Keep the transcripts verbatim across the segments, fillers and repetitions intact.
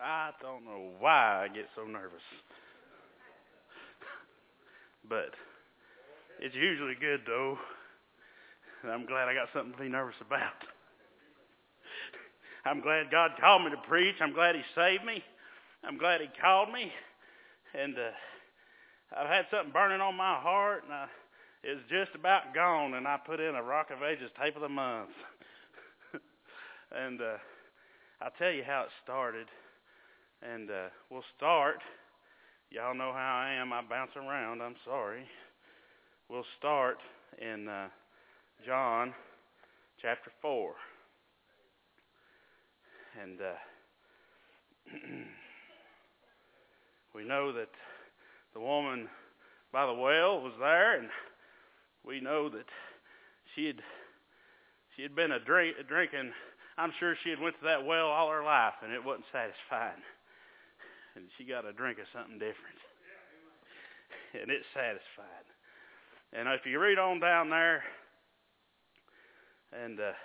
I don't know why I get so nervous. But it's usually good, though. And I'm glad I got something to be nervous about. I'm glad God called me to preach. I'm glad he saved me. I'm glad he called me. And uh, I've had something burning on my heart, and I, it was just about gone, and I put in a Rock of Ages tape of the month. and uh, I'll tell you how it started. And uh, we'll start. Y'all know how I am. I bounce around. I'm sorry. We'll start in uh, John chapter four. And uh, we know that the woman by the well was there, and we know that she had she had been a drink, a drinking. I'm sure she had went to that well all her life, and it wasn't satisfying. And she got a drink of something different, and it satisfied. And if you read on down there, and uh,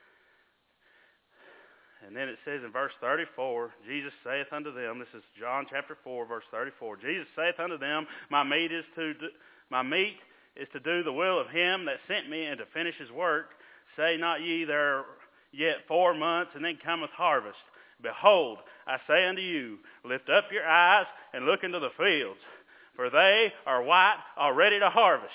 and then it says in verse thirty-four, Jesus saith unto them, this is John chapter four, verse thirty-four. Jesus saith unto them, my meat is to do, my meat is to do the will of him that sent me, and to finish his work. Say not ye, there are yet four months, and then cometh harvest. Behold, I say unto you, lift up your eyes and look into the fields, for they are white already to harvest.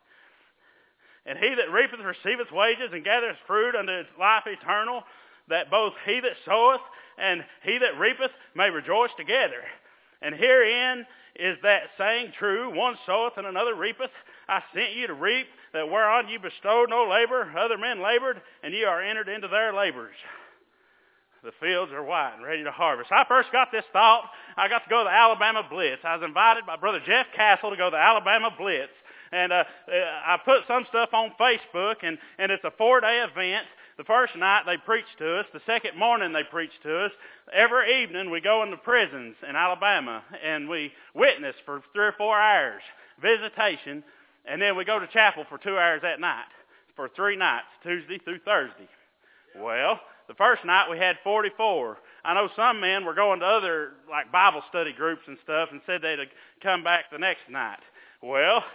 And he that reapeth receiveth wages, and gathereth fruit unto life eternal, that both he that soweth and he that reapeth may rejoice together. And herein is that saying true, one soweth and another reapeth. I sent you to reap that whereon you bestowed no labor, other men labored, and ye are entered into their labors. The fields are white and ready to harvest. I first got this thought. I got to go to the Alabama Blitz. I was invited by Brother Jeff Castle to go to the Alabama Blitz. And uh, I put some stuff on Facebook, and, and it's a four-day event. The first night they preach to us. The second morning they preach to us. Every evening we go into prisons in Alabama, and we witness for three or four hours, visitation, and then we go to chapel for two hours at night for three nights, Tuesday through Thursday. Well, the first night we had forty-four. I know some men were going to other like Bible study groups and stuff and said they'd come back the next night. Well,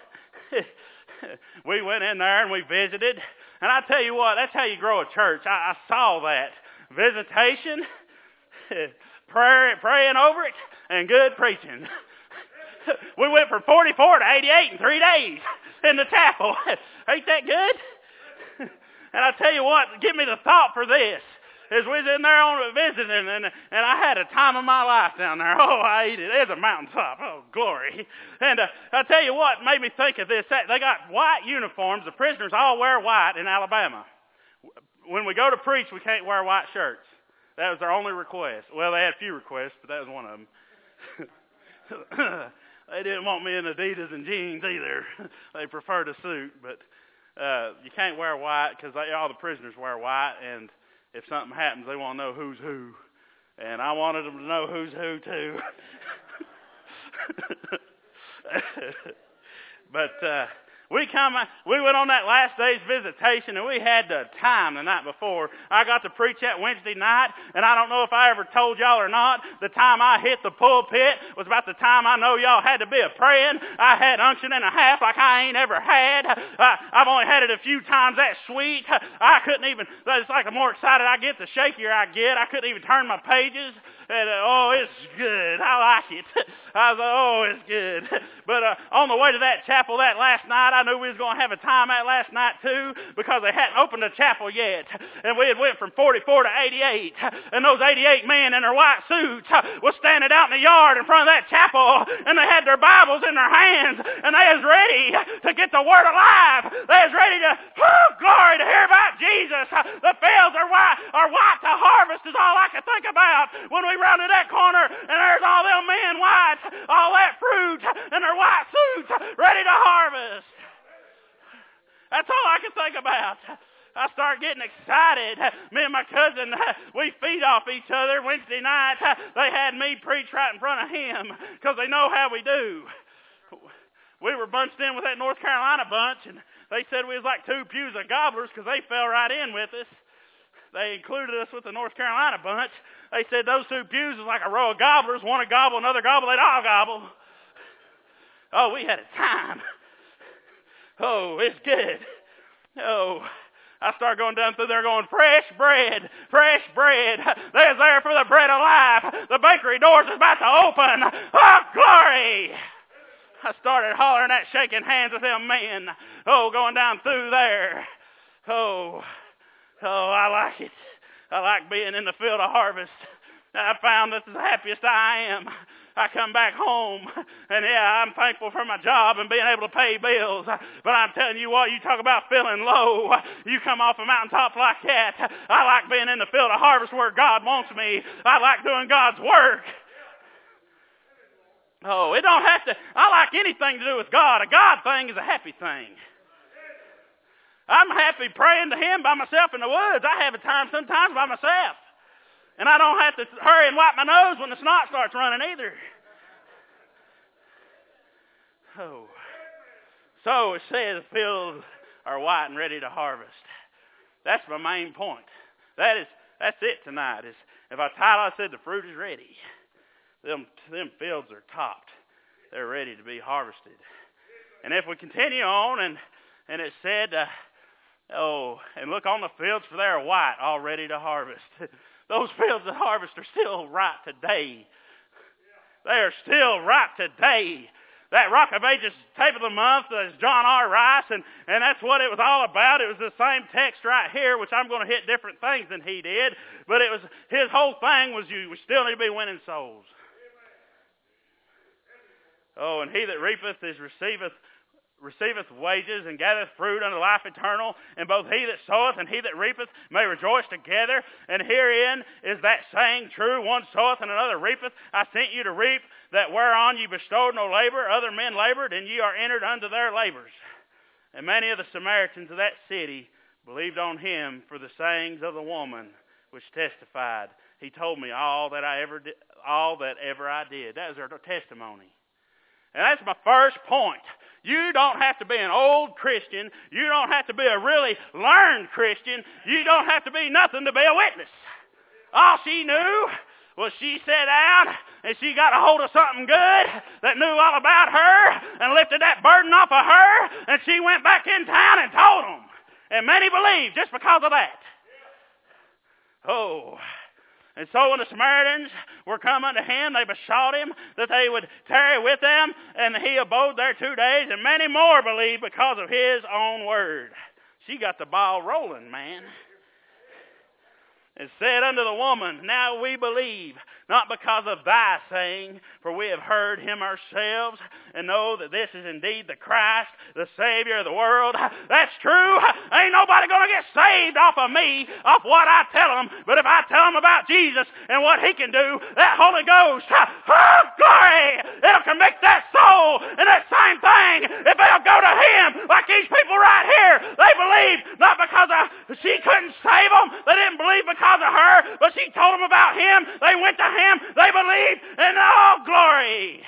we went in there and we visited. And I tell you what, that's how you grow a church. I, I saw that. Visitation, prayer, praying over it, and good preaching. We went from forty-four to eighty-eight in three days in the chapel. Ain't that good? And I tell you what, give me the thought for this. As we was in there on visiting, and, and I had a time of my life down there. Oh, I ate it. There's a mountaintop. Oh, glory. And uh, I tell you what made me think of this. They got white uniforms. The prisoners all wear white in Alabama. When we go to preach, we can't wear white shirts. That was their only request. Well, they had a few requests, but that was one of them. They didn't want me in Adidas and jeans either. They preferred a suit. But uh, you can't wear white because all the prisoners wear white, and if something happens, they want to know who's who. And I wanted them to know who's who, too. But uh, we come, we went on that last day's visitation, and we had the time the night before. I got to preach that Wednesday night, and I don't know if I ever told y'all or not, the time I hit the pulpit was about the time I know y'all had to be a praying. I had unction and a half like I ain't ever had. I, I've only had it a few times that sweet. I couldn't even, it's like the more excited I get, the shakier I get. I couldn't even turn my pages. And, uh, oh, it's good. I like it. I was like, oh, it's good. But uh, on the way to that chapel that last night, I knew we was going to have a time at last night, too, because they hadn't opened the chapel yet. And we had went from forty-four to eighty-eight. And those eighty-eight men in their white suits was standing out in the yard in front of that chapel, and they had their Bibles in their hands, and they was ready to get the Word alive. They was ready to, oh, glory, to hear about Jesus. The fields are white, are white to harvest is all I could think about when we rounded that corner, and there's all them men white, all that fruit, and their white suits ready to harvest. That's all I could think about. I started getting excited. Me and my cousin, we feed off each other. Wednesday night, they had me preach right in front of him because they know how we do. We were bunched in with that North Carolina bunch, and they said we was like two pews of gobblers because they fell right in with us. They included us with the North Carolina bunch. They said those two pews was like a row of gobblers. One would gobble, another gobble, they'd all gobble. Oh, we had a time. Oh, it's good. Oh, I started going down through there going, fresh bread, fresh bread. There's there for the bread of life. The bakery doors is about to open. Oh, glory. I started hollering that, shaking hands with them men. Oh, going down through there. Oh, oh, I like it. I like being in the field of harvest. I found this is the happiest I am. I come back home, and yeah, I'm thankful for my job and being able to pay bills. But I'm telling you what, you talk about feeling low. You come off a mountaintop like that. I like being in the field of harvest where God wants me. I like doing God's work. Oh, it don't have to, I like anything to do with God. A God thing is a happy thing. I'm happy praying to Him by myself in the woods. I have a time sometimes by myself. And I don't have to hurry and wipe my nose when the snot starts running either. Oh. So it says the fields are white and ready to harvest. That's my main point. That is, that's it tonight. Is if I title, I said the fruit is ready. Them, them fields are topped. They're ready to be harvested. And if we continue on, and, and it said, uh, oh, and look on the fields, for they are white, all ready to harvest. Those fields of harvest are still ripe today. They are still ripe today. That Rock of Ages tape of the month is John R. Rice, and, and that's what it was all about. It was the same text right here, which I'm going to hit different things than he did. But it was his whole thing was you still need to be winning souls. Oh, and he that reapeth is receiveth receiveth wages and gathereth fruit unto life eternal, and both he that soweth and he that reapeth may rejoice together. And herein is that saying true, one soweth and another reapeth. I sent you to reap that whereon you bestowed no labor, other men labored, and ye are entered unto their labors. And many of the Samaritans of that city believed on him for the sayings of the woman which testified. He told me all that I ever did, all that ever I did. That was her testimony. And that's my first point. You don't have to be an old Christian. You don't have to be a really learned Christian. You don't have to be nothing to be a witness. All she knew was she sat down and she got a hold of something good that knew all about her and lifted that burden off of her, and she went back in town and told them. And many believed just because of that. Oh. And so when the Samaritans were coming to him, they besought him that they would tarry with them, and he abode there two days, and many more believed because of his own word. She got the ball rolling, man. And said unto the woman, now we believe, not because of thy saying, for we have heard him ourselves, and know that this is indeed the Christ, the Savior of the world. That's true. Ain't nobody going to get saved off of me, off what I tell them. But if I tell them about Jesus and what he can do, that Holy Ghost, oh, glory, it'll convict that soul. And that same thing, if they'll go to him, like these people right here, they believed not because of, she couldn't save them. They didn't believe because of her, but she told them about him. They went to him. They believed, and oh, glory.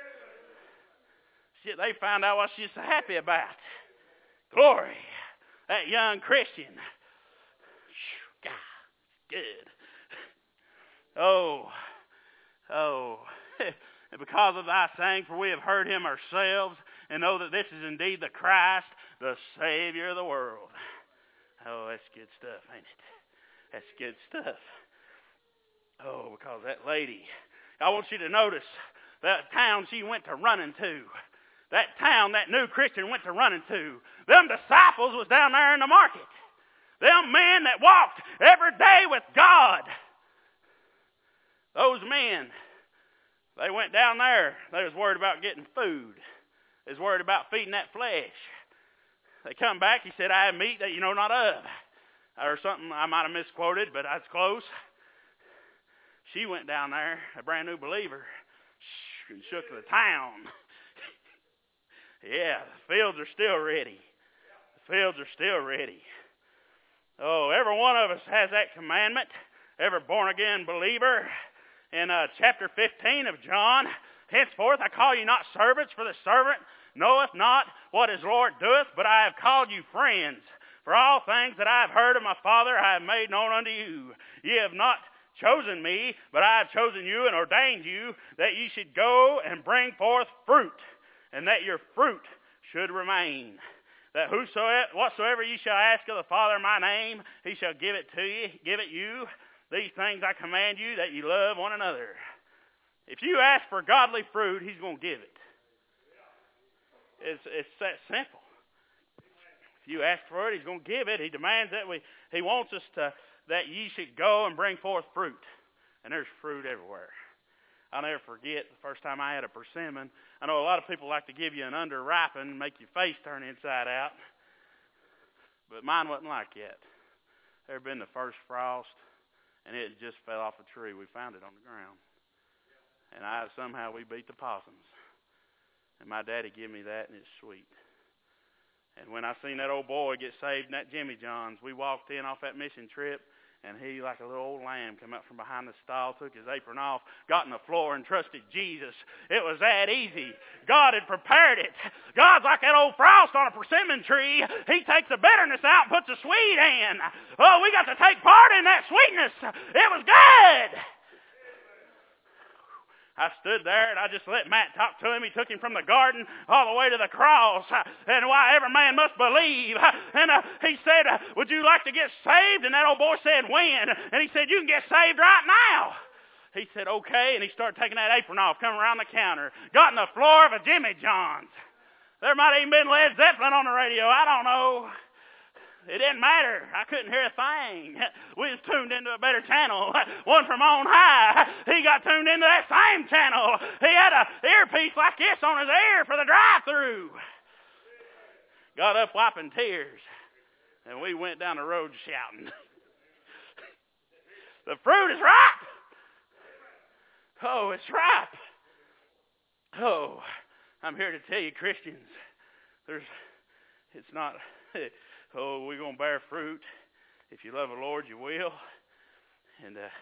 Shit, they found out what she's so happy about. Glory. That young Christian. God, good. Oh, oh. And because of thy saying, for we have heard him ourselves, and know that this is indeed the Christ, the Savior of the world. Oh, that's good stuff, ain't it? That's good stuff. Oh, because that lady, I want you to notice that town she went to running to. That town that new Christian went to running to. Them disciples was down there in the market. Them men that walked every day with God. Those men, they went down there. They was worried about getting food. They was worried about feeding that flesh. They come back, he said, I have meat that you know not of. Or something I might have misquoted, but that's close. She went down there, a brand new believer, and shook the town. Yeah, the fields are still ready. The fields are still ready. Oh, every one of us has that commandment. Every born-again believer. In uh, chapter fifteen of John, henceforth I call you not servants, for the servant knoweth not what his Lord doeth, but I have called you friends. For all things that I have heard of my Father I have made known unto you. Ye have not chosen me, but I have chosen you and ordained you that ye should go and bring forth fruit, and that your fruit should remain. That whosoever, whatsoever ye shall ask of the Father in my name, he shall give it to you, give it you. These things I command you, that ye love one another. If you ask for godly fruit, he's going to give it. It's, it's that simple. If you ask for it, he's going to give it. He demands that we, he wants us to, that ye should go and bring forth fruit. And there's fruit everywhere. I'll never forget the first time I had a persimmon. I know a lot of people like to give you an underripen, make your face turn inside out. But mine wasn't like that. There had been the first frost, and it just fell off a tree. We found it on the ground. And I somehow we beat the possums. And my daddy gave me that, and it's sweet. And when I seen that old boy get saved in that Jimmy John's, we walked in off that mission trip, and he, like a little old lamb, come up from behind the stall, took his apron off, got on the floor, and trusted Jesus. It was that easy. God had prepared it. God's like that old frost on a persimmon tree. He takes the bitterness out and puts the sweet in. Oh, we got to take part in that sweetness. It was good. I stood there and I just let Matt talk to him. He took him from the garden all the way to the cross. And why every man must believe. And uh, he said, uh, would you like to get saved? And that old boy said, when? And he said, you can get saved right now. He said, okay. And he started taking that apron off, coming around the counter. Got on the floor of a Jimmy John's. There might have even been Led Zeppelin on the radio. I don't know. It didn't matter. I couldn't hear a thing. We was tuned into a better channel, one from on high. He got tuned into that same channel. He had a earpiece like this on his ear for the drive-through. Got up wiping tears, and we went down the road shouting. The fruit is ripe. Oh, it's ripe. Oh, I'm here to tell you, Christians, there's, it's not... Oh, we're going to bear fruit. If you love the Lord, you will. And uh,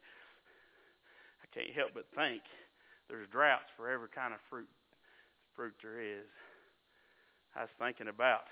I can't help but think there's droughts for every kind of fruit fruit there is. I was thinking about,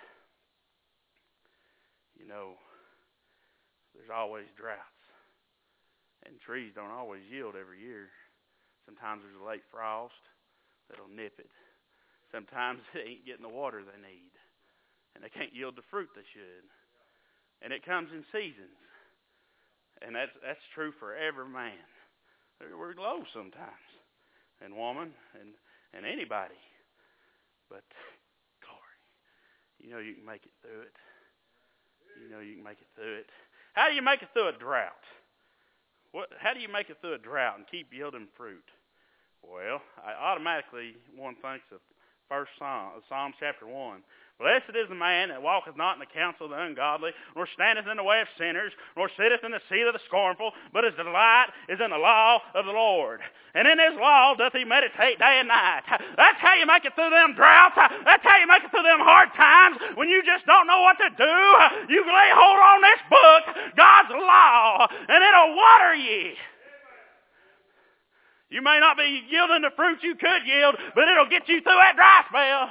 you know, there's always droughts. And trees don't always yield every year. Sometimes there's a late frost that'll nip it. Sometimes they ain't getting the water they need. And they can't yield the fruit they should. And it comes in seasons. And that's that's true for every man. We're low sometimes. And woman and, and anybody. But glory. You know you can make it through it. You know you can make it through it. How do you make it through a drought? What how do you make it through a drought and keep yielding fruit? Well, I automatically one thinks of First Psalm, Psalm chapter one. Blessed is the man that walketh not in the counsel of the ungodly, nor standeth in the way of sinners, nor sitteth in the seat of the scornful, but his delight is in the law of the Lord. And in his law doth he meditate day and night. That's how you make it through them droughts. That's how you make it through them hard times when you just don't know what to do. You lay hold on this book, God's law, and it'll water you. You may not be yielding the fruit you could yield, but it'll get you through that dry spell.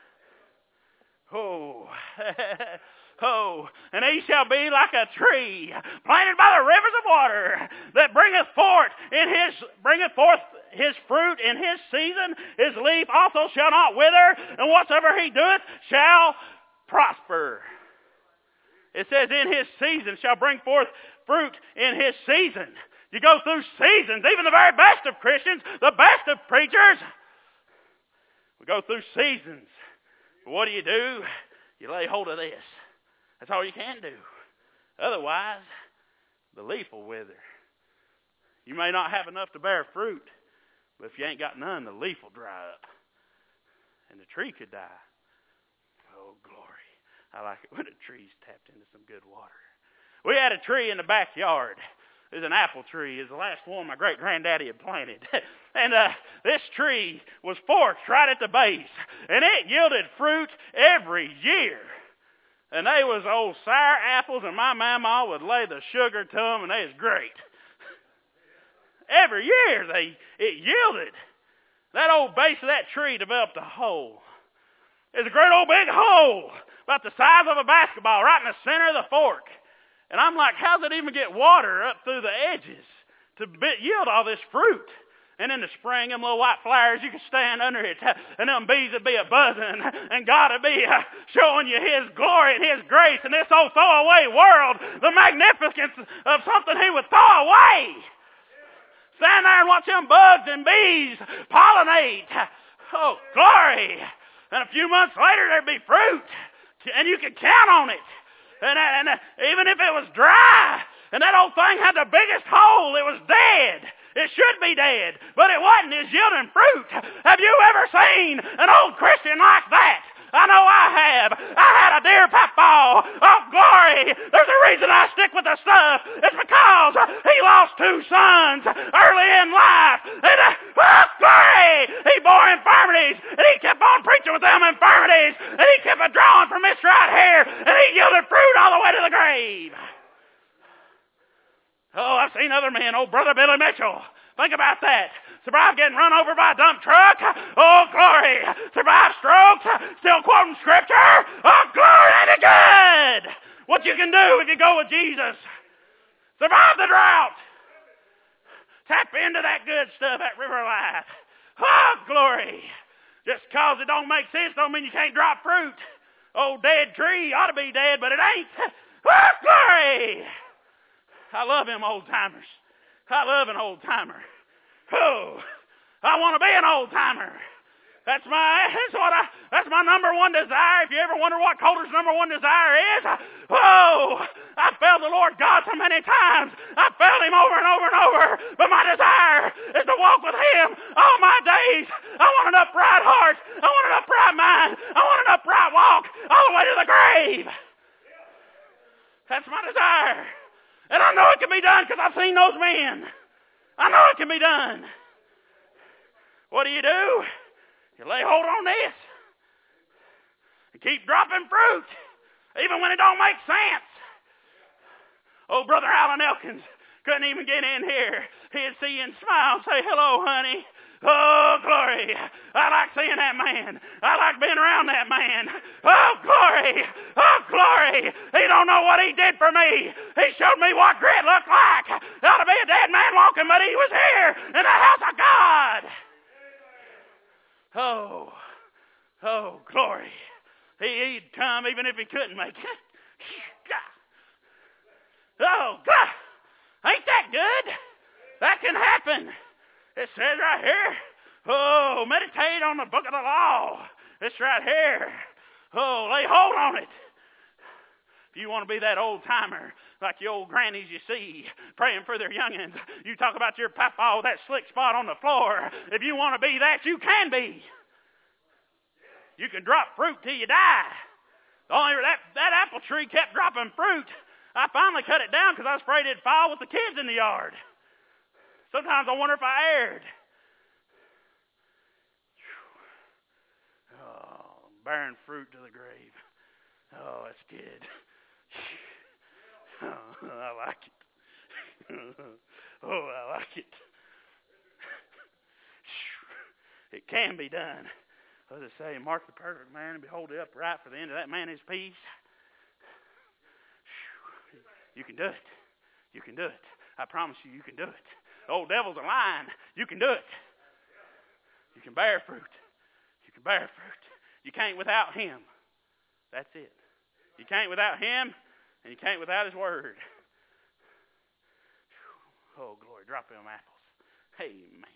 Oh, oh, and he shall be like a tree planted by the rivers of water that bringeth forth in his bringeth forth his fruit in his season. His leaf also shall not wither, and whatsoever he doeth shall prosper. It says in his season shall bring forth fruit in his season. You go through seasons, even the very best of Christians, the best of preachers. We go through seasons. But what do you do? You lay hold of this. That's all you can do. Otherwise, the leaf will wither. You may not have enough to bear fruit, but if you ain't got none, the leaf will dry up. And the tree could die. Oh, glory. I like it when a tree's tapped into some good water. We had a tree in the backyard. It was an apple tree. It was the last one my great-granddaddy had planted. And uh, this tree was forked right at the base. And it yielded fruit every year. And they was old sour apples, and my mama would lay the sugar to them, and they was great. Every year they it yielded. That old base of that tree developed a hole. It was a great old big hole, about the size of a basketball, right in the center of the fork. And I'm like, how's it even get water up through the edges to be, yield all this fruit. And in the spring, them little white flowers, you could stand under it, and them bees would be a-buzzing, and God would be uh, showing you His glory and His grace in this old throwaway world, the magnificence of something He would throw away. Stand there and watch them bugs and bees pollinate. Oh, glory. And a few months later, there'd be fruit, and you could count on it. And, and uh, even if it was dry, and that old thing had the biggest hole, it was dead. It should be dead, but it wasn't. It's yielding fruit. Have you ever seen an old Christian like that? I know I have. I had a dear papaw. Oh, glory. There's a reason I stick with the stuff. It's because he lost two sons early in life. And, uh, oh, glory. He bore infirmities, and he kept on preaching with them infirmities, and he kept a drawing from this right here, and he yielded fruit all the way to the grave. Oh, I've seen other men. Oh, Brother Billy Mitchell. Think about that. Survived getting run over by a dump truck. Oh, glory. Survived strokes. Still quoting Scripture. Oh, glory. Ain't it good? What you can do if you go with Jesus. Survive the drought. Tap into that good stuff, that river of life. Oh, glory. Just because it don't make sense don't mean you can't drop fruit. Old dead tree ought to be dead, but it ain't. Oh, glory. I love them old timers. I love an old timer. Oh, I want to be an old timer. That's my that's what I that's my number one desire. If you ever wonder what Coulter's number one desire is, oh, I felt the Lord God so many times. I felt Him over and over and over. But my desire is to walk with Him all my days. I want an upright heart. I want an upright mind. I want an upright walk all the way to the grave. That's my desire. And I know it can be done because I've seen those men. I know it can be done. What do you do? You lay hold on this and keep dropping fruit, even when it don't make sense. Oh, Brother Alan Elkins couldn't even get in here. He'd see you and smile and say, hello, honey. Oh, glory. I like seeing that man. I like being around that man. Oh, glory. Oh, glory. He don't know what he did for me. He showed me what grit looked like. There ought to be a dead man walking, but he was here in the house of God. Oh, oh, glory. He, he'd come even if he couldn't make it. Oh, God. Ain't that good? That can happen. It says right here, oh, meditate on the book of the law. It's right here. Oh, lay hold on it. If you want to be that old timer, like the old grannies you see, praying for their youngins, you talk about your papa, that slick spot on the floor. If you want to be that, you can be. You can drop fruit till you die. Only that, that apple tree kept dropping fruit. I finally cut it down because I was afraid it'd fall with the kids in the yard. Sometimes I wonder if I erred. Oh, bearing fruit to the grave. Oh, that's good. Oh, I like it. Oh, I like it. It can be done. What does it say? Mark the perfect man and behold the upright, for the end of that man is peace. You can do it. You can do it. I promise you, you can do it. The old devil's a lying. You can do it. You can bear fruit. You can bear fruit. You can't without Him. That's it. You can't without Him, and you can't without His Word. Oh, glory. Drop them apples. Amen.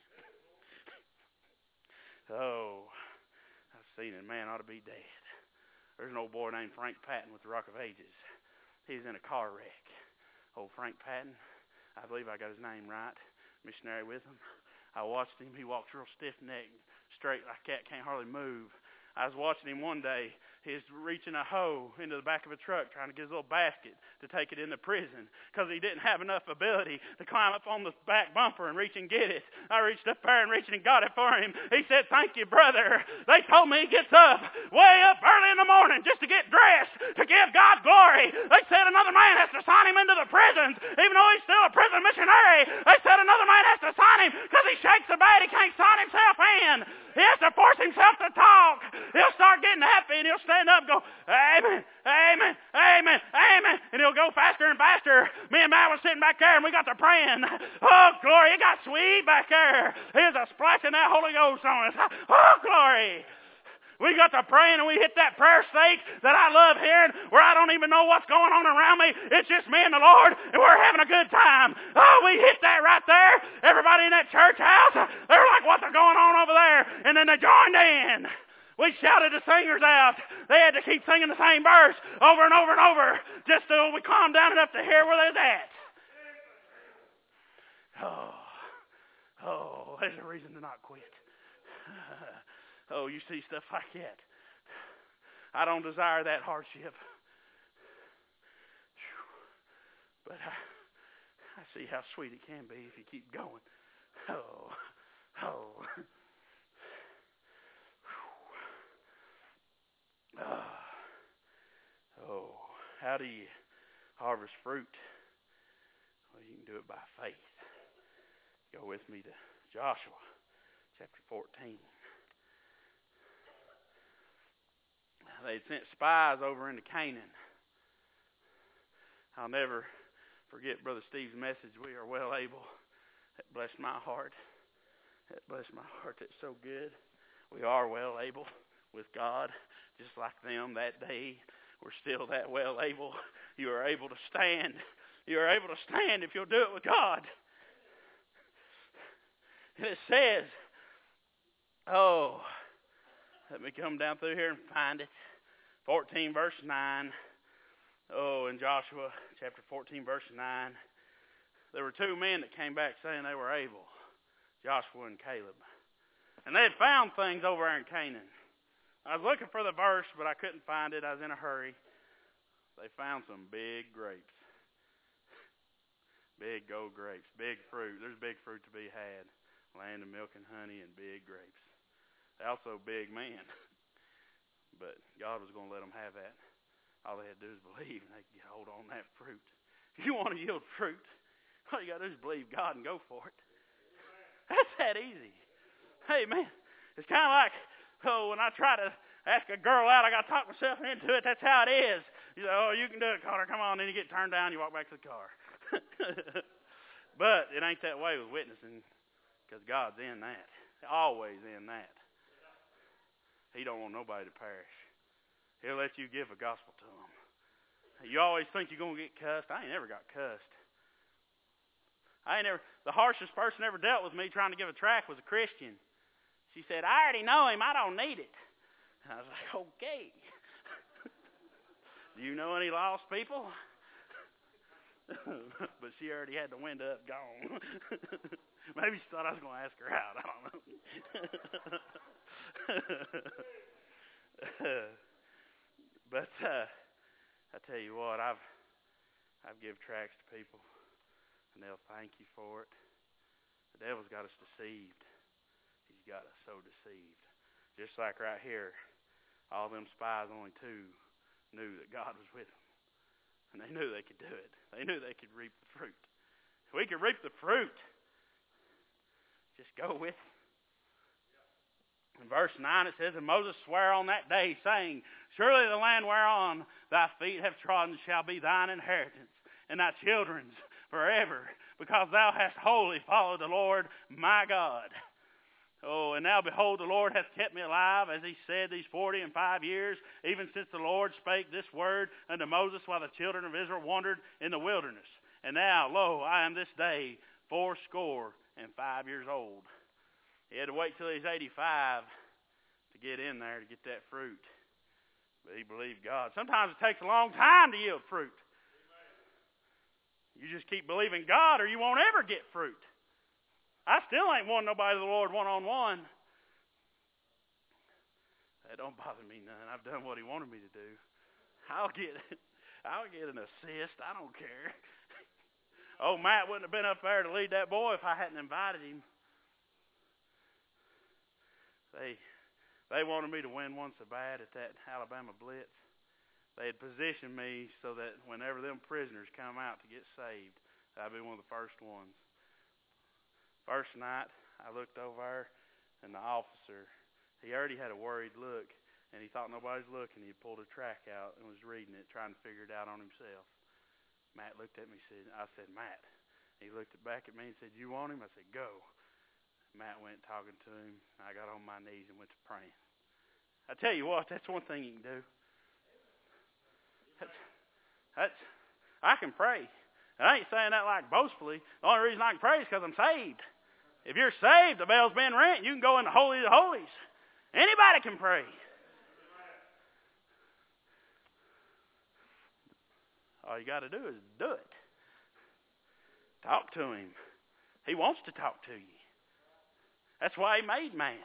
Oh, I've seen it. Man ought to be dead. There's an old boy named Frank Patton with the Rock of Ages. He was in a car wreck. Old Frank Patton. I believe I got his name right. Missionary with him. I watched him. He walks real stiff-necked, straight like that, can't hardly move. I was watching him one day. He was reaching a hoe into the back of a truck trying to get his little basket to take it into prison because he didn't have enough ability to climb up on the back bumper and reach and get it. I reached up there and reached and got it for him. He said, thank you, brother. They told me he gets up way up early in the morning just to get dressed to give God glory. They said another man has to sign him into the prisons even though he's still a prison missionary. They said another man has to sign him because he shakes so bad he can't sign himself in. He has to force himself to talk. He'll start getting happy and he'll stand up and go, amen, amen, amen, amen. And he'll go faster and faster. Me and Matt was sitting back there and we got to praying. Oh, glory, it got sweet back there. Here's a splashing that Holy Ghost on us. Oh, glory. We got to praying and we hit that prayer state that I love hearing where I don't even know what's going on around me. It's just me and the Lord and we're having a good time. Oh, we hit that right there. Everybody in that church house, they were like, what's going on over there? And then they joined in. We shouted the singers out. They had to keep singing the same verse over and over and over just till we calmed down enough to hear where they was at. Oh, oh, there's a reason to not quit. Oh, you see stuff like that. I don't desire that hardship. But I, I see how sweet it can be if you keep going. Oh, oh. Oh, oh. How do you harvest fruit? Well, you can do it by faith. Go with me to Joshua chapter fourteen. They'd sent spies over into Canaan. I'll never forget Brother Steve's message, we are well able. That blessed my heart. That blessed my heart. That's so good. We are well able with God, just like them that day. We're still that well able. You are able to stand. You are able to stand if you'll do it with God. And it says, oh, let me come down through here and find it. fourteen verse nine. Oh, in Joshua chapter fourteen verse nine. There were two men that came back saying they were able. Joshua and Caleb. And they had found things over there in Canaan. I was looking for the verse, but I couldn't find it. I was in a hurry. They found some big grapes. Big gold grapes. Big fruit. There's big fruit to be had. Land of milk and honey and big grapes. Also big men. But God was going to let them have that. All they had to do is believe, and they could get hold on that fruit. If you want to yield fruit, all you got to do is believe God and go for it. That's that easy. Hey, man, it's kind of like, oh, when I try to ask a girl out, I got to talk myself into it. That's how it is. You know, oh, you can do it, Connor. Come on. Then you get turned down, you walk back to the car. But it ain't that way with witnessing, because God's in that. Always in that. He don't want nobody to perish. He'll let you give a gospel to them. You always think you're going to get cussed. I ain't never got cussed. I ain't never. The harshest person ever dealt with me trying to give a tract was a Christian. She said, I already know him. I don't need it. And I was like, okay. Do you know any lost people? But she already had the window up, gone. Maybe she thought I was going to ask her out. I don't know. But uh, I tell you what, I've I've give tracts to people, and they'll thank you for it. The devil's got us deceived. He's got us so deceived. Just like right here, all them spies, only two knew that God was with them, and they knew they could do it. They knew they could reap the fruit. If we could reap the fruit, just go with it. In verse nine it says, and Moses sware on that day, saying, surely the land whereon thy feet have trodden shall be thine inheritance, and thy children's forever, because thou hast wholly followed the Lord my God. Oh, and now behold, the Lord hath kept me alive, as he said, these forty and five years, even since the Lord spake this word unto Moses, while the children of Israel wandered in the wilderness. And now, lo, I am this day fourscore and five years old. He had to wait till he's eighty-five to get in there to get that fruit. But he believed God. Sometimes it takes a long time to yield fruit. You just keep believing God or you won't ever get fruit. I still ain't won nobody to the Lord one-on-one. That don't bother me none. I've done what he wanted me to do. I'll get I'll get an assist. I don't care. Oh, Matt wouldn't have been up there to lead that boy if I hadn't invited him. They they wanted me to win one so bad at that Alabama Blitz. They had positioned me so that whenever them prisoners come out to get saved, I'd be one of the first ones. First night, I looked over, and the officer, he already had a worried look, and he thought nobody was looking. He pulled a track out and was reading it, trying to figure it out on himself. Matt looked at me and said, I said, Matt, He looked back at me and said, "You want him?" I said, "Go." Matt went talking to him. I got on my knees and went to praying. I tell you what, that's one thing you can do. That's, that's I can pray. And I ain't saying that like boastfully. The only reason I can pray is because I'm saved. If you're saved, the bell's been rent. You can go in the Holy of Holies. Anybody can pray. All you got to do is do it. Talk to him. He wants to talk to you. That's why he made man.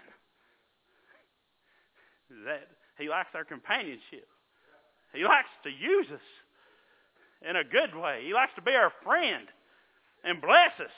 That he likes our companionship. He likes to use us in a good way. He likes to be our friend and bless us.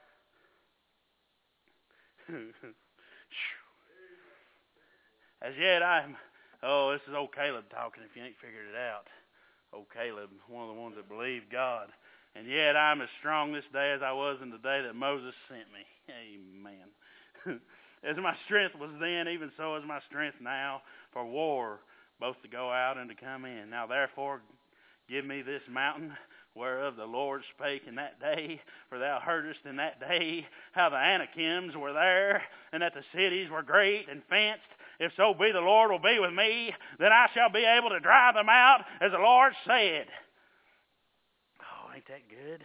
As yet I'm, oh, this is old Caleb talking if you ain't figured it out. Old Caleb, one of the ones that believed God. And yet I'm as strong this day as I was in the day that Moses sent me. Amen. As my strength was then, even so is my strength now for war, both to go out and to come in. Now therefore, give me this mountain whereof the Lord spake in that day, for thou heardest in that day how the Anakims were there, and that the cities were great and fenced. If so be the Lord will be with me, then I shall be able to drive them out, as the Lord said. Oh, ain't that good?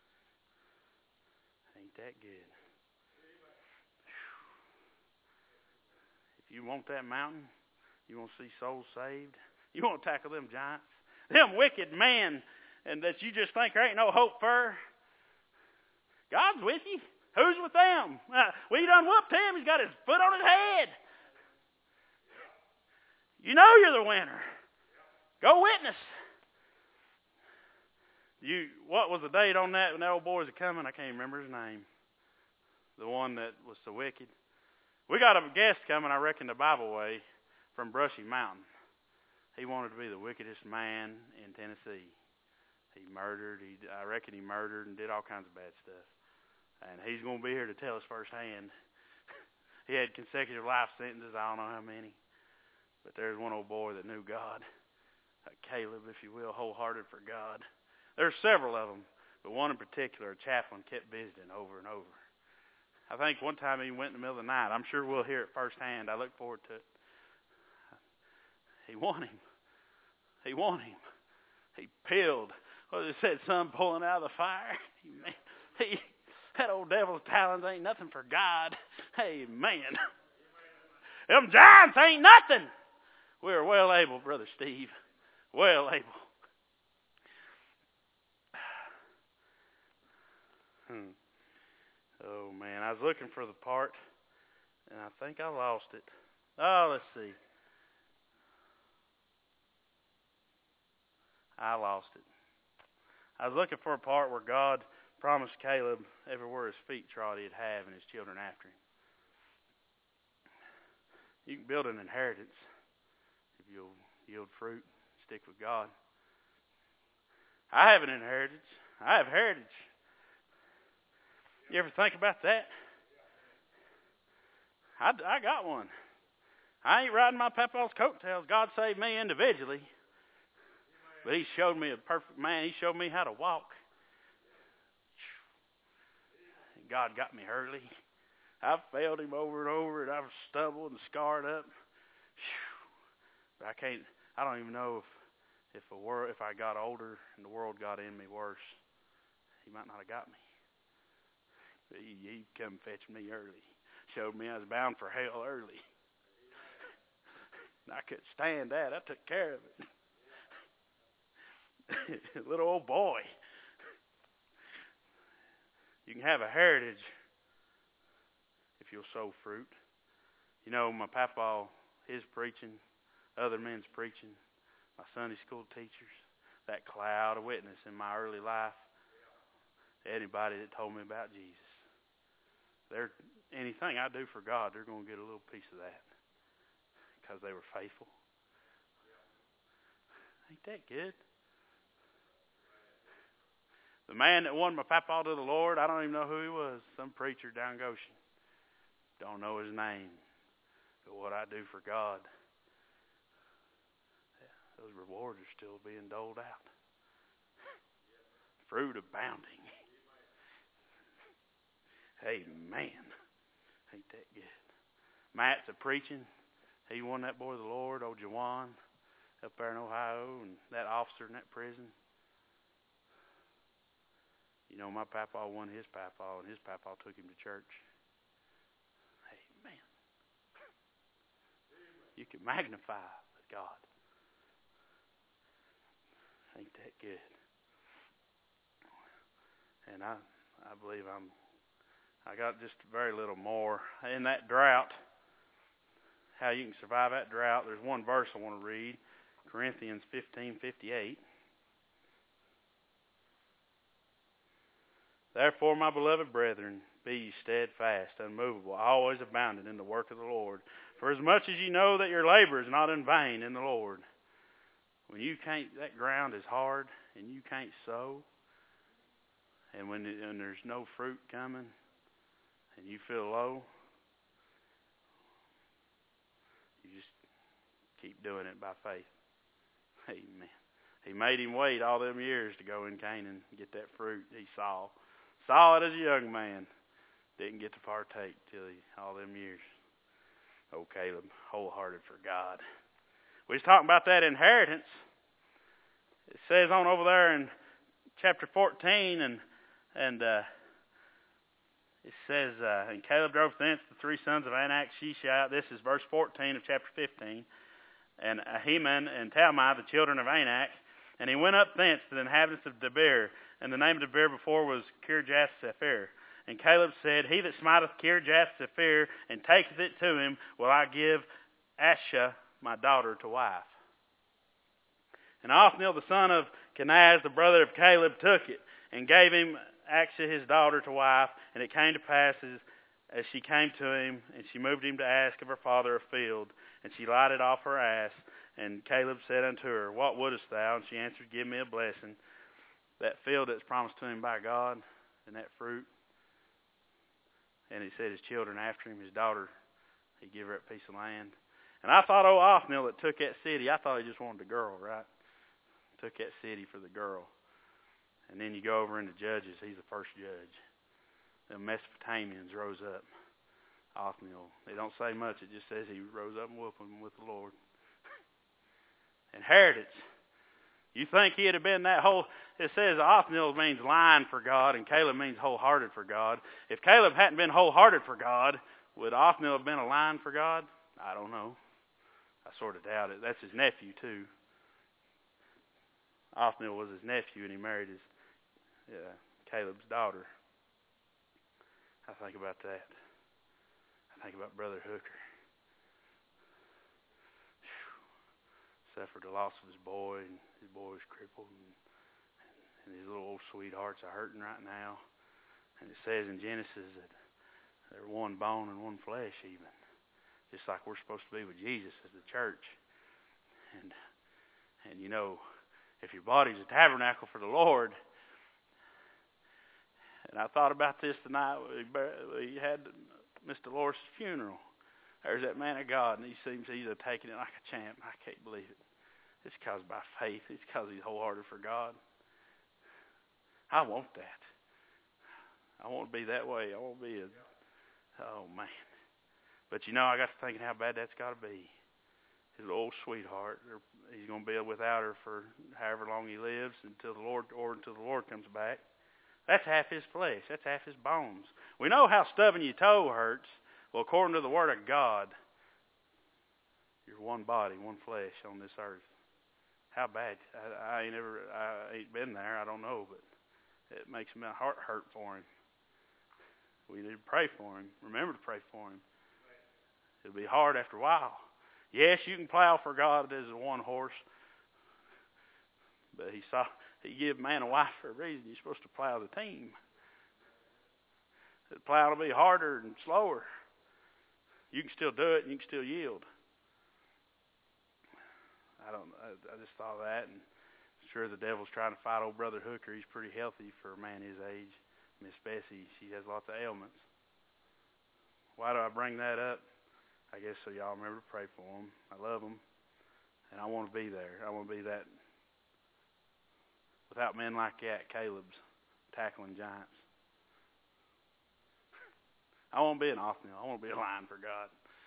Ain't that good? If you want that mountain, you want to see souls saved, you want to tackle them giants, them wicked men, and that you just think there ain't no hope for. God's with you. Who's with them? Uh, we done whooped him. He's got his foot on his head. You know you're the winner. Go witness. You, what was the date on that when that old boy was coming? I can't remember his name. The one that was so wicked. We got a guest coming, I reckon, the Bible way from Brushy Mountain. He wanted to be the wickedest man in Tennessee. He murdered. He, I reckon he murdered and did all kinds of bad stuff. And he's going to be here to tell us firsthand. He had consecutive life sentences. I don't know how many. But there's one old boy that knew God. Uh, Caleb, if you will, wholehearted for God. There's several of them. But one in particular, a chaplain, kept visiting over and over. I think one time he went in the middle of the night. I'm sure we'll hear it firsthand. I look forward to it. He won him. He won him. He peeled. Well, it said sun pulling out of the fire. He, that old devil's talons ain't nothing for God. Amen. Them giants ain't nothing. We're well able, Brother Steve. Well able. Hmm. Oh, man. I was looking for the part, and I think I lost it. Oh, let's see. I lost it. I was looking for a part where God promised Caleb everywhere his feet trod he'd have and his children after him. You can build an inheritance if you'll yield fruit, stick with God. I have an inheritance. I have heritage. You ever think about that? I, I got one. I ain't riding my papa's coattails. God saved me individually. But he showed me a perfect man. He showed me how to walk. God got me early. I've failed him over and over, and I've stumbled and scarred up. But I can't. I don't even know if if a world, if I got older and the world got in me worse, he might not have got me. But he, he come fetch me early. Showed me I was bound for hell early. And I couldn't stand that. I took care of it. Little old boy. You can have a heritage if you'll sow fruit. You know, my papa, his preaching, other men's preaching, my Sunday school teachers, that cloud of witness in my early life, anybody that told me about Jesus. They're, anything I do for God, they're going to get a little piece of that because they were faithful. Ain't that good? The man that won my papa to the Lord, I don't even know who he was. Some preacher down Goshen. Don't know his name. But what I do for God, those rewards are still being doled out. Fruit abounding. Amen. Ain't that good? Matt's a preaching. He won that boy of the Lord, old Jawan, up there in Ohio, and that officer in that prison. You know, my papa won his papa, and his papa took him to church. Amen. You can magnify God. Ain't that good? And I, I believe I'm. I got just very little more in that drought. How you can survive that drought? There's one verse I want to read, Corinthians fifteen fifty-eight. Therefore, my beloved brethren, be ye steadfast, unmovable, always abounding in the work of the Lord. For as much as ye know that your labor is not in vain in the Lord. When you can't, that ground is hard, and you can't sow, and when it, and there's no fruit coming, and you feel low, you just keep doing it by faith. Amen. He made him wait all them years to go in Canaan and get that fruit he saw. Saw it as a young man. Didn't get to partake till he, all them years. Oh, Caleb, wholehearted for God. We was talking about that inheritance. It says on over there in chapter fourteen, and and uh, it says, uh, and Caleb drove thence the three sons of Anak, Shishai. This is verse fourteen of chapter fifteen. And Ahiman and Talmai, the children of Anak. And he went up thence to the inhabitants of Debir, and the name of Debir before was Kirjath-Sepher. And Caleb said, He that smiteth Kirjath-Sepher and taketh it to him, will I give Asha my daughter to wife. And Othniel the son of Kenaz, the brother of Caleb, took it, and gave him Asha his daughter to wife. And it came to pass as, as she came to him, and she moved him to ask of her father a field. And she lighted off her ass. And Caleb said unto her, What wouldest thou? And she answered, Give me a blessing. That field that's promised to him by God, and that fruit. And he said his children after him, his daughter, he'd give her a piece of land. And I thought, oh, Othniel that took that city, I thought he just wanted the girl, right? Took that city for the girl. And then you go over into Judges, he's the first judge. The Mesopotamians rose up. Othniel. They don't say much. It just says he rose up and whooped them with the Lord. Inheritance. You think he'd have been that whole... It says Othniel means lying for God, and Caleb means wholehearted for God. If Caleb hadn't been wholehearted for God, would Othniel have been a lying for God? I don't know. I sort of doubt it. That's his nephew, too. Othniel was his nephew, and he married his uh, Caleb's daughter. I think about that. I think about Brother Hooker. Whew. Suffered the loss of his boy, and his boy was crippled, and, and his little old sweethearts are hurting right now. And it says in Genesis that they're one bone and one flesh even. Just like we're supposed to be with Jesus as the church. And, and you know, if your body's a tabernacle for the Lord, and I thought about this tonight, we, we had Mister Loris' funeral. There's that man of God, and he seems he's taking it like a champ. I can't believe it. It's because by faith. It's because he's wholehearted for God. I want that. I want to be that way. I want to be a, oh man. But you know, I got to thinking how bad that's got to be. His old sweetheart, he's going to be without her for however long he lives until the Lord, or until the Lord comes back. That's half his flesh. That's half his bones. We know how stubbing your toe hurts. Well, according to the Word of God, you're one body, one flesh on this earth. How bad? I, I ain't ever, I ain't been there. I don't know, but it makes my heart hurt for him. We need to pray for him. Remember to pray for him. It'll be hard after a while. Yes, you can plow for God as a one horse, but he saw. He give man a wife for a reason. You're supposed to plow the team. The plow will be harder and slower. You can still do it and you can still yield. I don't. I, I just thought of that, and I'm sure the devil's trying to fight old Brother Hooker. He's pretty healthy for a man his age. Miss Bessie, she has lots of ailments. Why do I bring that up? I guess so y'all remember to pray for them. I love them, and I want to be there. I want to be that. Without men like that, Caleb's tackling giants. I won't be an Othniel. I want to be a lion for God.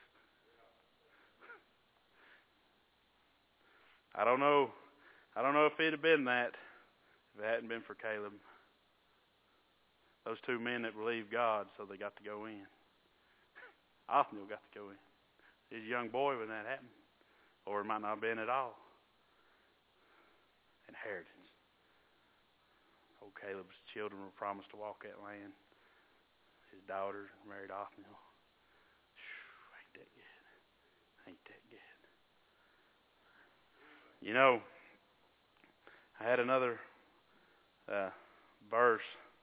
I don't know. I don't know if it'd have been that if it hadn't been for Caleb. Those two men that believed God, so they got to go in. Othniel got to go in. He's a young boy when that happened. Or it might not have been at all. Inheritance. Old Caleb's children were promised to walk that land. His daughter married Othniel. Whew, ain't that good. Ain't that good. You know, I had another uh, verse.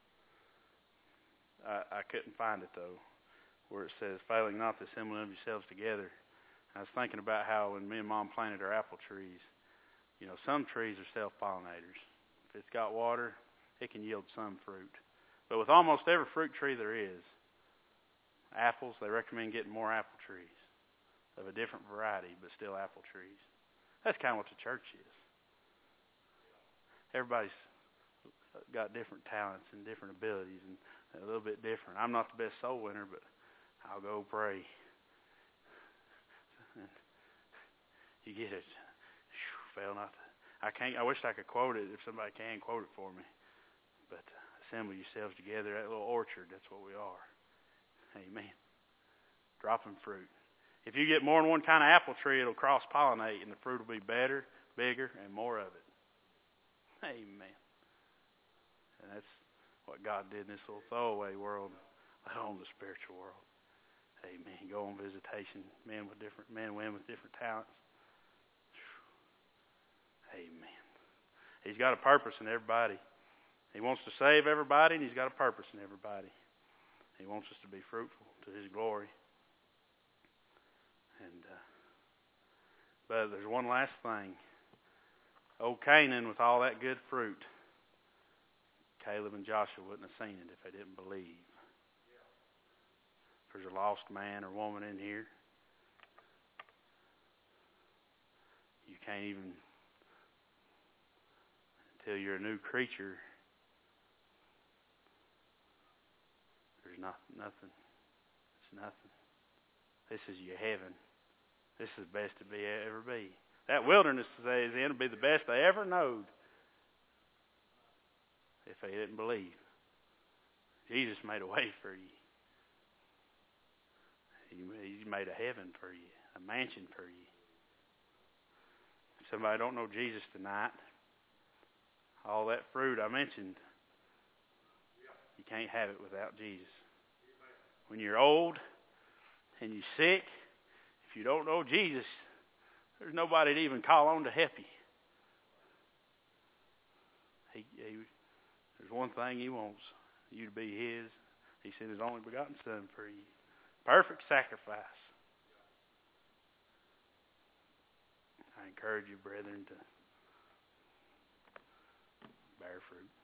I, I couldn't find it, though, where it says, failing not the assembling of yourselves together. I was thinking about how when me and Mom planted our apple trees, you know, some trees are self-pollinators. If it's got water, it can yield some fruit. But with almost every fruit tree there is, apples, they recommend getting more apple trees of a different variety, but still apple trees. That's kind of what the church is. Everybody's got different talents and different abilities and a little bit different. I'm not the best soul winner, but I'll go pray. You get it. Fail not to. I can't. I wish I could quote it if somebody can quote it for me. But uh, assemble yourselves together. That little orchard, that's what we are. Amen. Dropping fruit. If you get more than one kind of apple tree, it'll cross-pollinate, and the fruit will be better, bigger, and more of it. Amen. And that's what God did in this little throwaway world, let alone the spiritual world. Amen. Go on visitation, men with different men and women with different talents. Amen. He's got a purpose in everybody. He wants to save everybody, and He's got a purpose in everybody. He wants us to be fruitful to His glory. And uh, but there's one last thing. Old Canaan, with all that good fruit, Caleb and Joshua wouldn't have seen it if they didn't believe. If there's a lost man or woman in here, you can't even, until you're a new creature, there's not, nothing. It's nothing. This is your heaven. This is the best to be ever be. That wilderness they is in will be the best they ever knowed if they didn't believe. Jesus made a way for you. He made a heaven for you, a mansion for you. If somebody don't know Jesus tonight, all that fruit I mentioned, you can't have it without Jesus. When you're old and you're sick, if you don't know Jesus, there's nobody to even call on to help you. He, he, there's one thing He wants, you to be His. He sent His only begotten Son for you. Perfect sacrifice. I encourage you, brethren, to bear fruit.